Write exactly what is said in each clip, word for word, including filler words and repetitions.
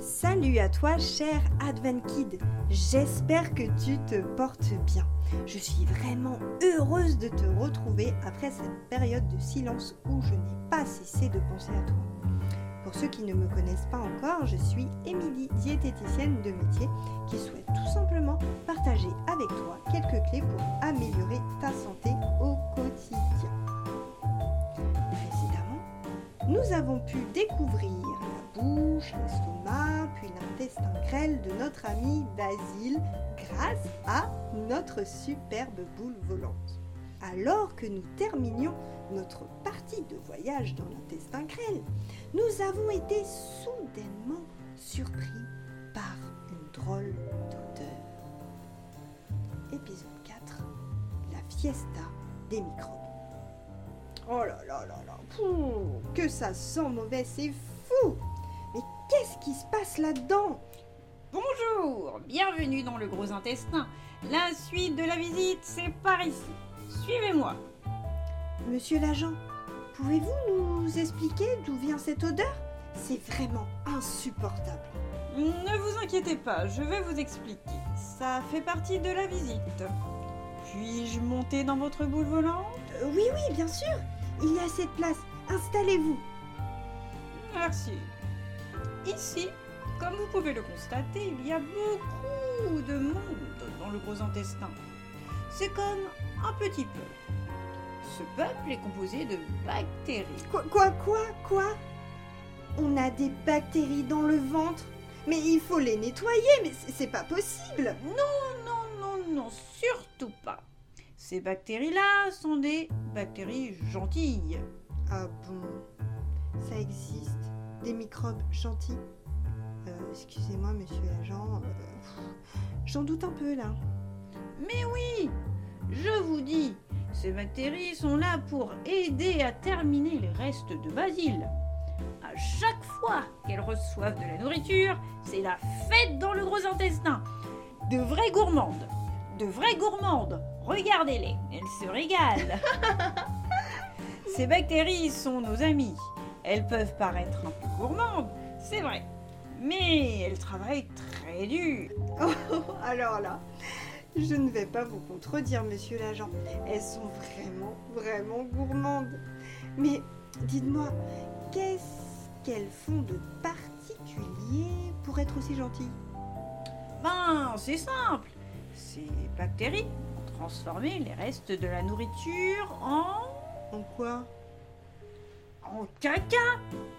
Salut à toi, cher Advenkid. J'espère que tu te portes bien. Je suis vraiment heureuse de te retrouver après cette période de silence où je n'ai pas cessé de penser à toi. Pour ceux qui ne me connaissent pas encore, je suis Émilie, diététicienne de métier, qui souhaite tout simplement partager avec toi quelques clés pour améliorer ta santé au quotidien. Précédemment, nous avons pu découvrir la bouche, l'estomac, puis l'intestin grêle de notre ami Basile grâce à notre superbe boule volante. Alors que nous terminions notre partie de voyage dans l'intestin grêle, nous avons été soudainement surpris par une drôle d'odeur. Épisode quatre, la fiesta des microbes. Oh là là là là, pouh, que ça sent mauvais, c'est fou! Mais qu'est-ce qui se passe là-dedans? Bonjour, bienvenue dans le gros intestin. La suite de la visite, c'est par ici. Suivez-moi. Monsieur l'agent, pouvez-vous nous expliquer d'où vient cette odeur? C'est vraiment insupportable. Ne vous inquiétez pas, je vais vous expliquer. Ça fait partie de la visite. Puis-je monter dans votre boule volante? Euh, oui, oui, bien sûr. Il y a cette place. Installez-vous. Merci. Ici, comme vous pouvez le constater, il y a beaucoup de monde dans le gros intestin. C'est comme un petit peuple. Ce peuple est composé de bactéries. Quoi, quoi, quoi, quoi? On a des bactéries dans le ventre? Mais il faut les nettoyer, mais c'est, c'est pas possible. Non, non, non, non, surtout pas. Ces bactéries-là sont des bactéries gentilles. Ah bon? Ça existe? Des microbes gentils? euh, Excusez-moi, monsieur l'agent. Euh, j'en doute un peu, là. Mais oui, je vous dis, ces bactéries sont là pour aider à terminer les restes de Basile. À chaque fois qu'elles reçoivent de la nourriture, c'est la fête dans le gros intestin. De vraies gourmandes, de vraies gourmandes. Regardez-les, elles se régalent. Ces bactéries sont nos amies. Elles peuvent paraître un peu gourmandes, c'est vrai, mais elles travaillent très dur. Oh, alors là, je ne vais pas vous contredire, monsieur l'agent. Elles sont vraiment, vraiment gourmandes. Mais dites-moi, qu'est-ce qu'elles font de particulier pour être aussi gentilles? Ben, c'est simple. Ces bactéries ont transformé les restes de la nourriture en... En quoi? en caca.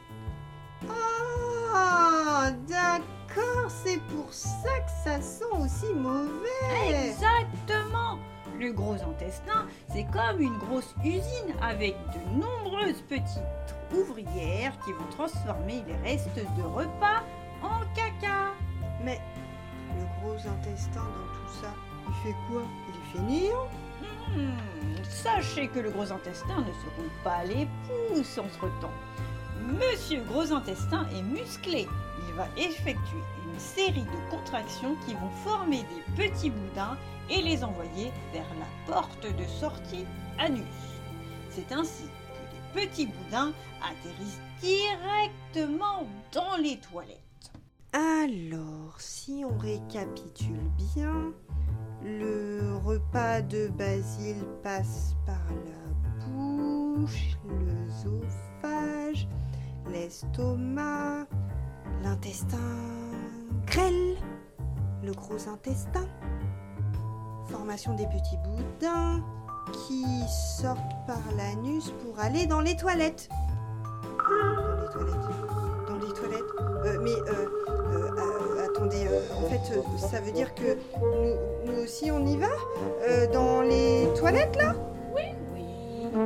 Ah, d'accord, c'est pour ça que ça sent aussi mauvais. Exactement. Le gros intestin, c'est comme une grosse usine avec de nombreuses petites ouvrières qui vont transformer les restes de repas en caca. Mais le gros intestin dans tout ça, il fait quoi? Il est fainéant? Hmm, sachez que le gros intestin ne se roule pas les pouces entre-temps. Monsieur gros intestin est musclé. Il va effectuer une série de contractions qui vont former des petits boudins et les envoyer vers la porte de sortie anus. C'est ainsi que les petits boudins atterrissent directement dans les toilettes. Alors, si on récapitule bien, le repas de Basile passe par la bouche, l'œsophage, l'estomac, l'intestin grêle, le gros intestin, formation des petits boudins qui sortent par l'anus pour aller dans les toilettes. Dans les toilettes. Dans les toilettes. Euh, mais euh, euh, euh, attendez, euh, en fait, euh, ça veut dire que nous, nous aussi on y va euh, dans les toilettes là? Oui, oui.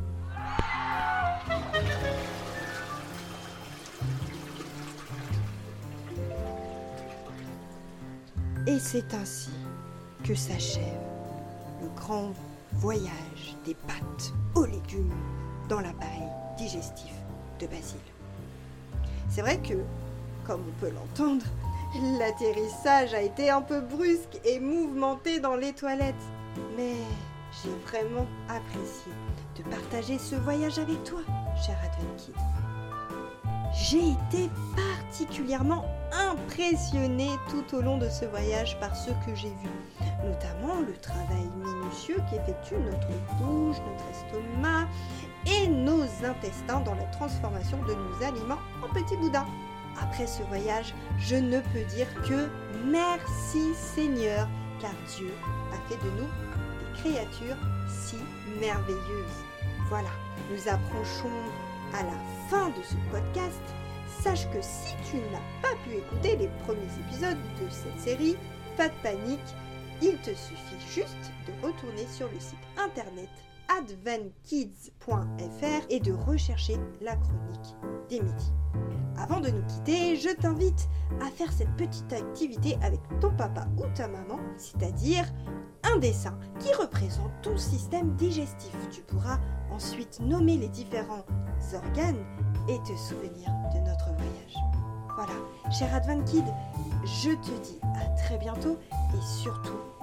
Et c'est ainsi que s'achève le grand voyage des pâtes aux légumes dans l'appareil digestif de Basile. C'est vrai que, comme on peut l'entendre, l'atterrissage a été un peu brusque et mouvementé dans les toilettes. Mais j'ai vraiment apprécié de partager ce voyage avec toi, cher Advenkid. J'ai été particulièrement impressionnée tout au long de ce voyage par ce que j'ai vu, notamment le travail minutieux qu'effectue notre bouche, notre estomac et nos intestins dans la transformation de nos aliments en petits boudins. Après ce voyage, je ne peux dire que merci Seigneur, car Dieu a fait de nous des créatures si merveilleuses. Voilà, nous approchons à la fin de ce podcast. Sache que si tu n'as pas pu écouter les premiers épisodes de cette série, pas de panique, il te suffit juste de retourner sur le site internet adventkids point f r et de rechercher la chronique des midis. Avant de nous quitter, je t'invite à faire cette petite activité avec ton papa ou ta maman, c'est-à-dire un dessin qui représente ton système digestif. Tu pourras ensuite nommer les différents organes et te souvenir de notre voyage. Voilà, cher Advent Kid, je te dis à très bientôt et surtout,